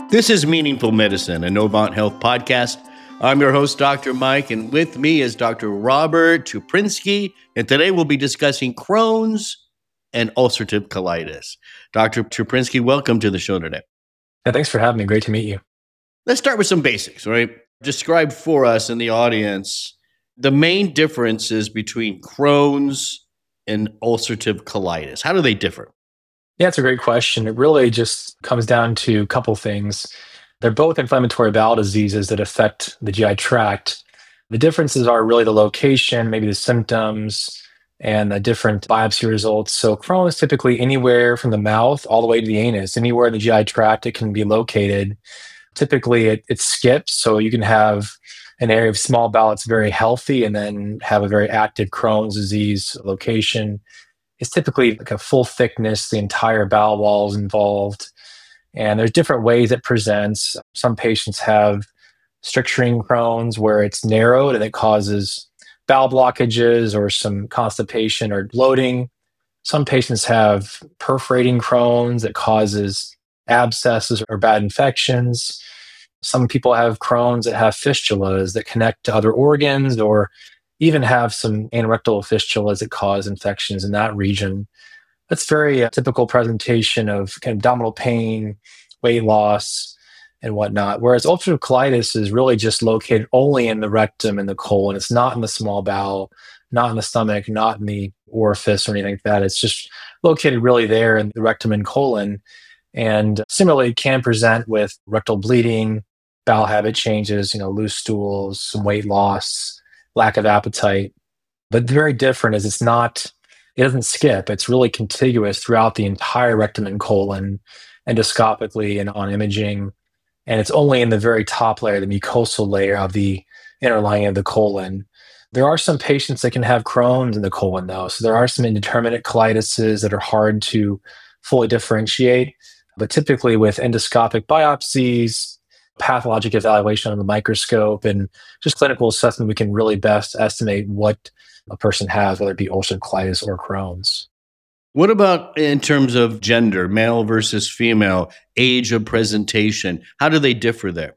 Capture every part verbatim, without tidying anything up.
This is Meaningful Medicine, a Novant Health podcast. I'm your host, Doctor Mike, and with me is Doctor Robert Czuprinski, and today we'll be discussing Crohn's and ulcerative colitis. Doctor Czuprinski, welcome to the show today. Yeah, thanks for having me. Great to meet you. Let's start with some basics, right? Describe for us in the audience the main differences between Crohn's and ulcerative colitis. How do they differ? Yeah, it's a great question. It really just comes down to a couple things. They're both inflammatory bowel diseases that affect the G I tract. The differences are really the location, maybe the symptoms, and the different biopsy results. So Crohn's typically anywhere from the mouth all the way to the anus, anywhere in the G I tract it can be located. Typically it, it skips, so you can have an area of small bowel that's very healthy and then have a very active Crohn's disease location. It's typically like a full thickness, the entire bowel wall is involved. And there's different ways it presents. Some patients have stricturing Crohn's where it's narrowed and it causes bowel blockages or some constipation or bloating. Some patients have perforating Crohn's that causes abscesses or bad infections. Some people have Crohn's that have fistulas that connect to other organs, or even have some anorectal fistulas that cause infections in that region. That's very a typical presentation of kind of abdominal pain, weight loss, and whatnot. Whereas ulcerative colitis is really just located only in the rectum and the colon. It's not in the small bowel, not in the stomach, not in the orifice or anything like that. It's just located really there in the rectum and colon. And similarly, it can present with rectal bleeding, bowel habit changes, you know, loose stools, some weight loss, lack of appetite. But very different is it's not, it doesn't skip. It's really contiguous throughout the entire rectum and colon, endoscopically and on imaging. And it's only in the very top layer, the mucosal layer of the inner lining of the colon. There are some patients that can have Crohn's in the colon, though. So there are some indeterminate colitises that are hard to fully differentiate. But typically with endoscopic biopsies, pathologic evaluation on the microscope, and just clinical assessment, we can really best estimate what a person has, whether it be ulcerative colitis or Crohn's. What about in terms of gender, male versus female, age of presentation? How do they differ there?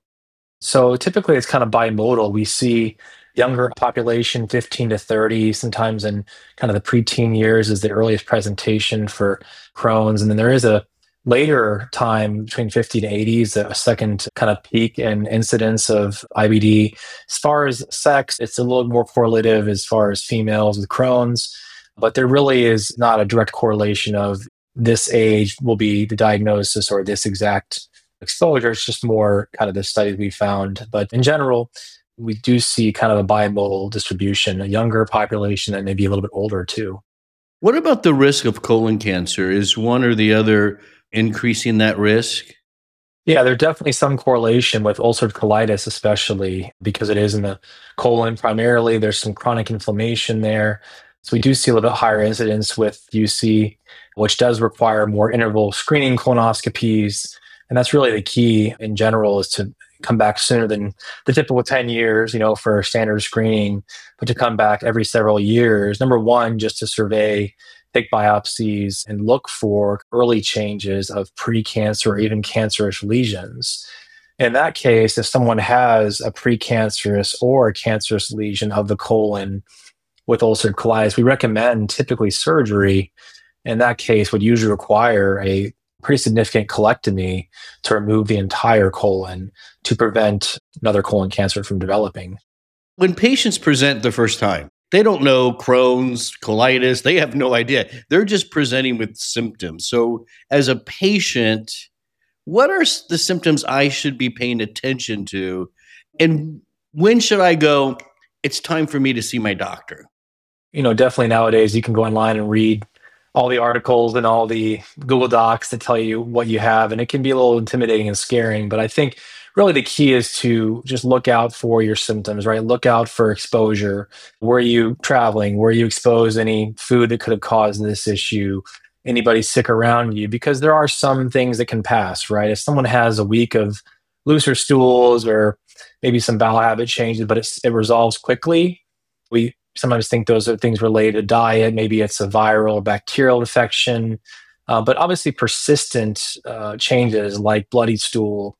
So typically it's kind of bimodal. We see younger population, fifteen to thirty, sometimes in kind of the preteen years is the earliest presentation for Crohn's. And then there is a later time between fifty to eighty is a second kind of peak in incidence of I B D. As far as sex, it's a little more correlative as far as females with Crohn's, but there really is not a direct correlation of this age will be the diagnosis or this exact exposure. It's just more kind of the studies we found. But in general, we do see kind of a bimodal distribution, a younger population and maybe a little bit older too. What about the risk of colon cancer? Is one or the other increasing that risk? Yeah, there's definitely some correlation with ulcerative colitis, especially because it is in the colon primarily. There's some chronic inflammation there. So we do see a little bit higher incidence with U C, which does require more interval screening colonoscopies. And that's really the key in general, is to come back sooner than the typical ten years, you know, for standard screening, but to come back every several years. Number one, just to survey, take biopsies, and look for early changes of precancer or even cancerous lesions. In that case, if someone has a precancerous or a cancerous lesion of the colon with ulcerative colitis, we recommend typically surgery. In that case, would usually require a pretty significant colectomy to remove the entire colon to prevent another colon cancer from developing. When patients present the first time, they don't know Crohn's, colitis. They have no idea. They're just presenting with symptoms. So as a patient, what are the symptoms I should be paying attention to? And when should I go, it's time for me to see my doctor? You know, definitely nowadays you can go online and read all the articles and all the Google Docs that tell you what you have. And it can be a little intimidating and scaring. But I think really the key is to just look out for your symptoms, right? Look out for exposure. Were you traveling? Were you exposed to any food that could have caused this issue? Anybody sick around you? Because there are some things that can pass, right? If someone has a week of looser stools or maybe some bowel habit changes, but it's, it resolves quickly, we sometimes think those are things related to diet. Maybe it's a viral or bacterial infection. Uh, but obviously persistent uh, changes like bloody stool,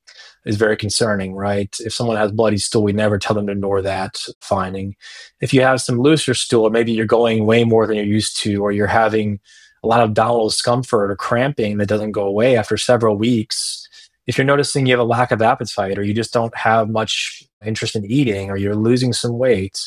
is very concerning, right? If someone has bloody stool, we never tell them to ignore that finding. If you have some looser stool, or maybe you're going way more than you're used to, or you're having a lot of abdominal discomfort or cramping that doesn't go away after several weeks, if you're noticing you have a lack of appetite, or you just don't have much interest in eating, or you're losing some weight,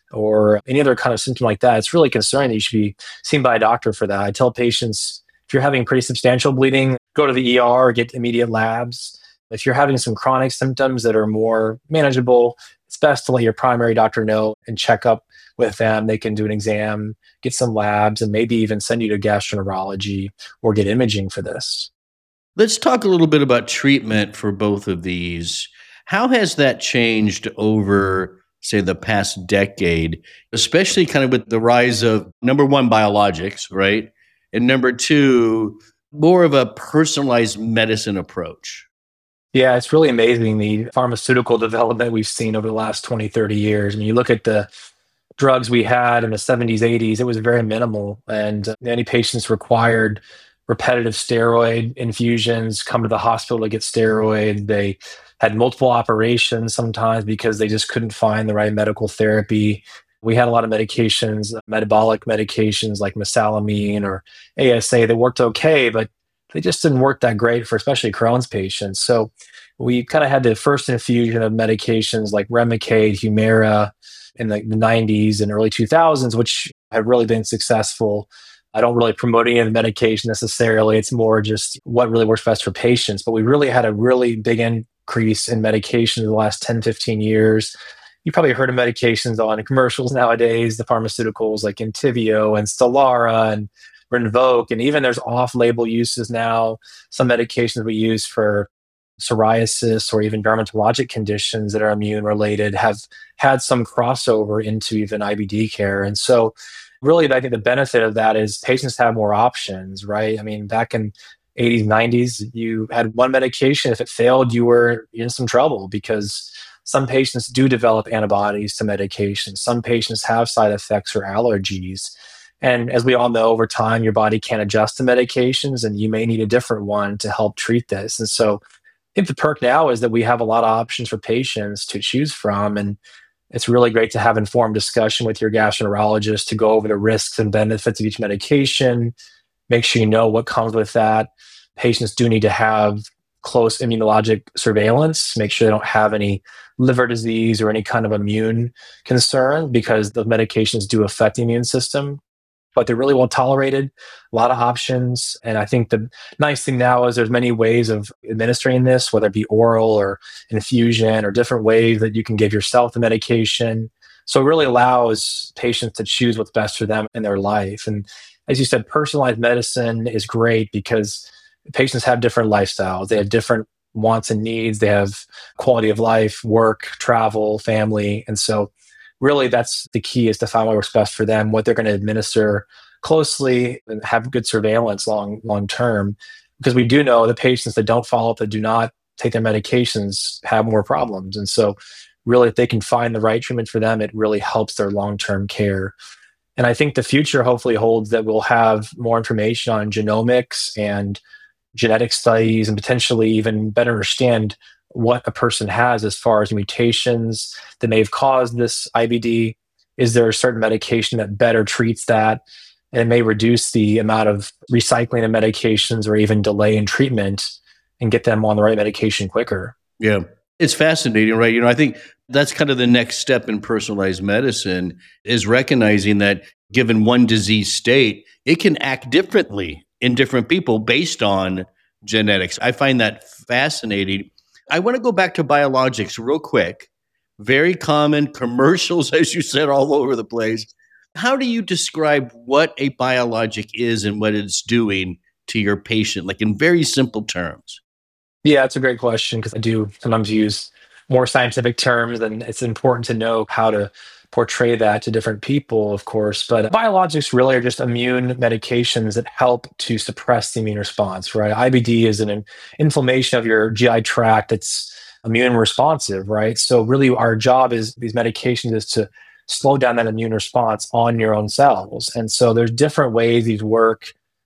or any other kind of symptom like that, it's really concerning that you should be seen by a doctor for that. I tell patients, if you're having pretty substantial bleeding, go to the E R or get immediate labs. If you're having some chronic symptoms that are more manageable, it's best to let your primary doctor know and check up with them. They can do an exam, get some labs, and maybe even send you to gastroenterology or get imaging for this. Let's talk a little bit about treatment for both of these. How has that changed over, say, the past decade, especially kind of with the rise of, number one, biologics, right? And number two, more of a personalized medicine approach? Yeah, it's really amazing the pharmaceutical development we've seen over the last twenty, thirty years. I mean, you look at the drugs we had in the seventies, eighties, it was very minimal. And uh, many patients required repetitive steroid infusions, come to the hospital to get steroid. They had multiple operations sometimes because they just couldn't find the right medical therapy. We had a lot of medications, metabolic medications like mesalamine or A S A that worked okay, but they just didn't work that great for especially Crohn's patients. So we kind of had the first infusion of medications like Remicade, Humira in the, the nineties and early two thousands, which have really been successful. I don't really promote any of the medication necessarily. It's more just what really works best for patients. But we really had a really big increase in medication in the last ten, fifteen years. You probably heard of medications on commercials nowadays, the pharmaceuticals like Entyvio and Stelara and Rinvoq, and even there's off-label uses now. Some medications we use for psoriasis or even dermatologic conditions that are immune-related have had some crossover into even I B D care. And so really, I think the benefit of that is patients have more options, right? I mean, back in eighties, nineties, you had one medication. If it failed, you were in some trouble because some patients do develop antibodies to medication. Some patients have side effects or allergies. And as we all know, over time, your body can't adjust to medications, and you may need a different one to help treat this. And so I think the perk now is that we have a lot of options for patients to choose from. And it's really great to have informed discussion with your gastroenterologist to go over the risks and benefits of each medication, make sure you know what comes with that. Patients do need to have close immunologic surveillance, make sure they don't have any liver disease or any kind of immune concern because the medications do affect the immune system. But they're really well tolerated, a lot of options. And I think the nice thing now is there's many ways of administering this, whether it be oral or infusion or different ways that you can give yourself the medication. So it really allows patients to choose what's best for them in their life. And as you said, personalized medicine is great because patients have different lifestyles. They have different wants and needs. They have quality of life, work, travel, family. And so really that's the key, is to find what works best for them, what they're going to administer closely and have good surveillance long long term. Because we do know the patients that don't follow up, that do not take their medications, have more problems. And so really, if they can find the right treatment for them, it really helps their long-term care. And I think the future hopefully holds that we'll have more information on genomics and genetic studies and potentially even better understand what a person has as far as mutations that may have caused this I B D. Is there a certain medication that better treats that? And it may reduce the amount of recycling of medications or even delay in treatment and get them on the right medication quicker. Yeah. It's fascinating, right? You know, I think that's kind of the next step in personalized medicine, is recognizing that given one disease state, it can act differently in different people based on genetics. I find that fascinating. I want to go back to biologics real quick. Very common commercials, as you said, all over the place. How do you describe what a biologic is and what it's doing to your patient, like in very simple terms? Yeah, it's a great question because I do sometimes use more scientific terms, and it's important to know how to portray that to different people, of course. But biologics really are just immune medications that help to suppress the immune response, right? I B D is an in- inflammation of your G I tract that's immune responsive, right? So really our job is these medications is to slow down that immune response on your own cells. And so there's different ways these work.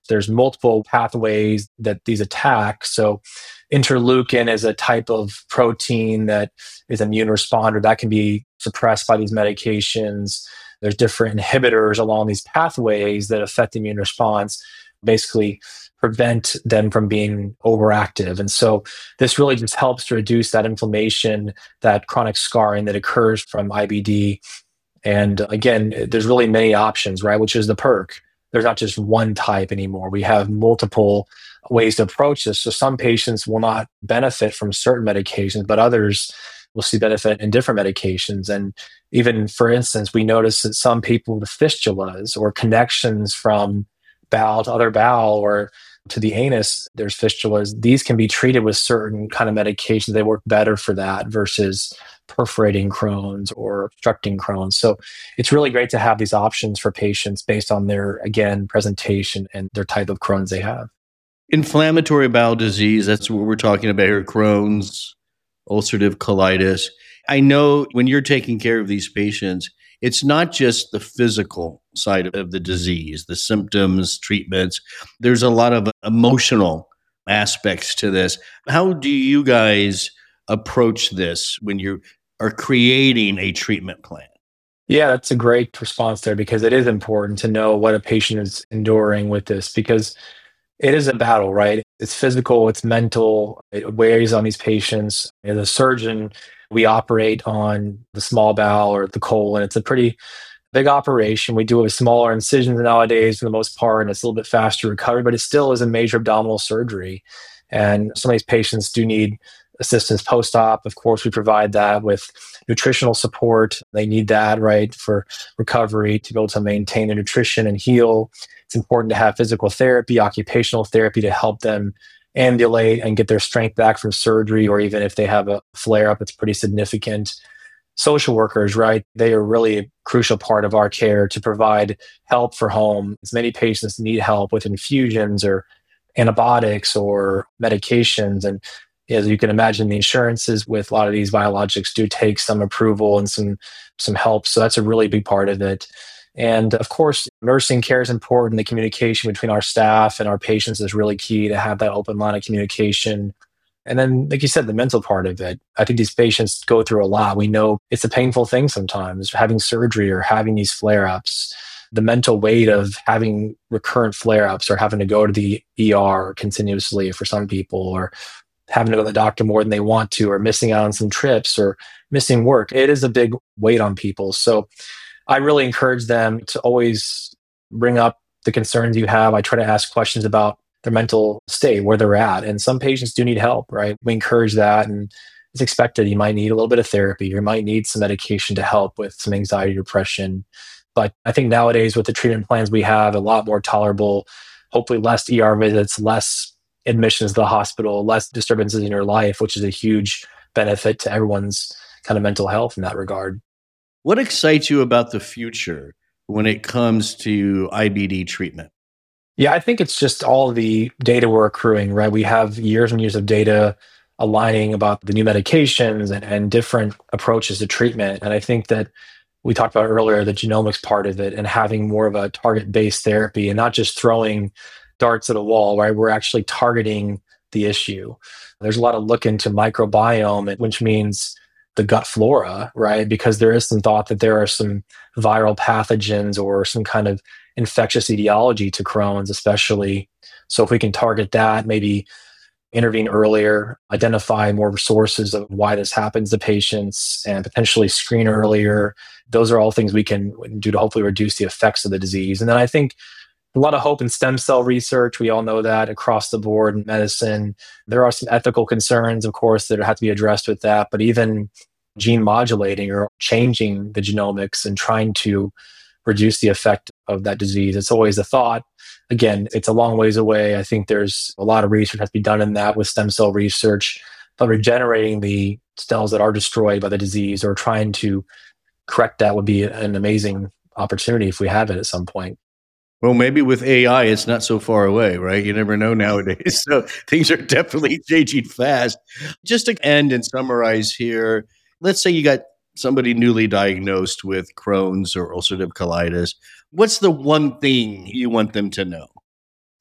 There's multiple pathways that these attack. So interleukin is a type of protein that is immune responder that can be suppressed by these medications. There's different inhibitors along these pathways that affect the immune response, basically prevent them from being overactive. And so this really just helps to reduce that inflammation, that chronic scarring that occurs from I B D. And again, there's really many options, right? Which is the perk. There's not just one type anymore. We have multiple ways to approach this. So some patients will not benefit from certain medications, but others will see benefit in different medications. And even, for instance, we notice that some people with fistulas or connections from bowel to other bowel or to the anus, there's fistulas. These can be treated with certain kind of medications. They work better for that versus perforating Crohn's or obstructing Crohn's. So it's really great to have these options for patients based on their, again, presentation and their type of Crohn's they have. Inflammatory bowel disease, that's what we're talking about here, Crohn's, ulcerative colitis. I know when you're taking care of these patients, it's not just the physical side of the disease, the symptoms, treatments. There's a lot of emotional aspects to this. How do you guys approach this when you are creating a treatment plan? Yeah, that's a great response there because it is important to know what a patient is enduring with this because it is a battle, right? It's physical, it's mental, it weighs on these patients. As a surgeon, we operate on the small bowel or the colon. It's a pretty big operation. We do it with smaller incisions nowadays for the most part, and it's a little bit faster recovery, but it still is a major abdominal surgery. And some of these patients do need assistance post-op. Of course, we provide that with nutritional support. They need that, right, for recovery to be able to maintain their nutrition and heal. It's important to have physical therapy, occupational therapy to help them ambulate and get their strength back from surgery, or even if they have a flare-up, it's pretty significant. Social workers, right, they are really a crucial part of our care to provide help for home. As many patients need help with infusions or antibiotics or medications. And as you can imagine, the insurances with a lot of these biologics do take some approval and some some help. So that's a really big part of it. And of course, nursing care is important. The communication between our staff and our patients is really key to have that open line of communication. And then, like you said, the mental part of it. I think these patients go through a lot. We know it's a painful thing sometimes, having surgery or having these flare-ups. The mental weight of having recurrent flare-ups or having to go to the E R continuously for some people, or having to go to the doctor more than they want to, or missing out on some trips or missing work. It is a big weight on people. So I really encourage them to always bring up the concerns you have. I try to ask questions about their mental state, where they're at. And some patients do need help, right? We encourage that. And it's expected. You might need a little bit of therapy. You might need some medication to help with some anxiety, depression. But I think nowadays with the treatment plans we have, a lot more tolerable, hopefully less E R visits, less admissions to the hospital, less disturbances in your life, which is a huge benefit to everyone's kind of mental health in that regard. What excites you about the future when it comes to I B D treatment? Yeah, I think it's just all the data we're accruing, right? We have years and years of data aligning about the new medications and, and different approaches to treatment. And I think that we talked about earlier, the genomics part of it and having more of a target-based therapy and not just throwing darts at a wall, right? We're actually targeting the issue. There's a lot of look into microbiome, which means the gut flora, right? Because there is some thought that there are some viral pathogens or some kind of infectious etiology to Crohn's, especially. So if we can target that, maybe intervene earlier, identify more sources of why this happens to patients, and potentially screen earlier. Those are all things we can do to hopefully reduce the effects of the disease. And then I think a lot of hope in stem cell research. We all know that across the board in medicine. There are some ethical concerns, of course, that have to be addressed with that. But even gene modulating or changing the genomics and trying to reduce the effect of that disease, it's always a thought. Again, it's a long ways away. I think there's a lot of research that has to be done in that with stem cell research, but regenerating the cells that are destroyed by the disease or trying to correct that would be an amazing opportunity if we have it at some point. Well, maybe with A I, it's not so far away, right? You never know nowadays. So things are definitely changing fast. Just to end and summarize here, let's say you got somebody newly diagnosed with Crohn's or ulcerative colitis. What's the one thing you want them to know?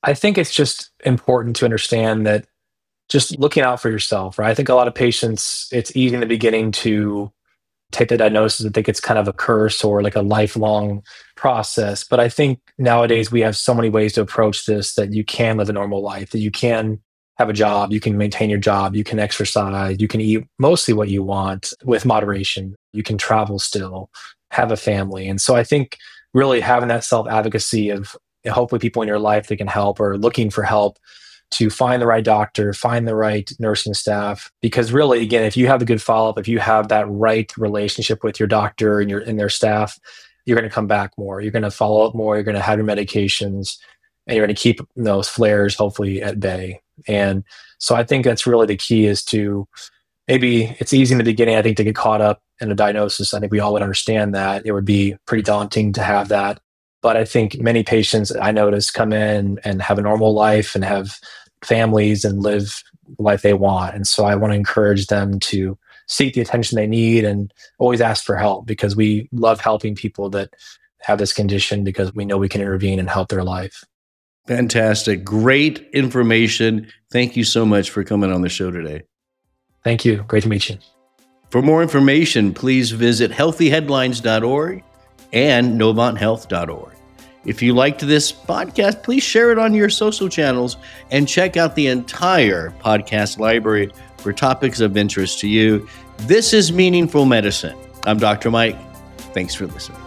I think it's just important to understand that just looking out for yourself, right? I think a lot of patients, it's easy in the beginning to take the diagnosis and think it's kind of a curse or like a lifelong process. But I think nowadays we have so many ways to approach this that you can live a normal life, that you can have a job, you can maintain your job, you can exercise, you can eat mostly what you want with moderation, you can travel still, have a family. And so I think really having that self-advocacy of hopefully people in your life that can help or looking for help to find the right doctor, find the right nursing staff. Because really, again, if you have a good follow-up, if you have that right relationship with your doctor and your and their staff, you're going to come back more. You're going to follow up more. You're going to have your medications, and you're going to keep those flares hopefully at bay. And so I think that's really the key is to maybe it's easy in the beginning, I think, to get caught up in a diagnosis. I think we all would understand that. It would be pretty daunting to have that. But I think many patients I notice come in and have a normal life and have families and live the life they want. And so I want to encourage them to seek the attention they need and always ask for help, because we love helping people that have this condition because we know we can intervene and help their life. Fantastic. Great information. Thank you so much for coming on the show today. Thank you. Great to meet you. For more information, please visit healthy headlines dot org and novant health dot org. If you liked this podcast, please share it on your social channels and check out the entire podcast library for topics of interest to you. This is Meaningful Medicine. I'm Doctor Mike. Thanks for listening.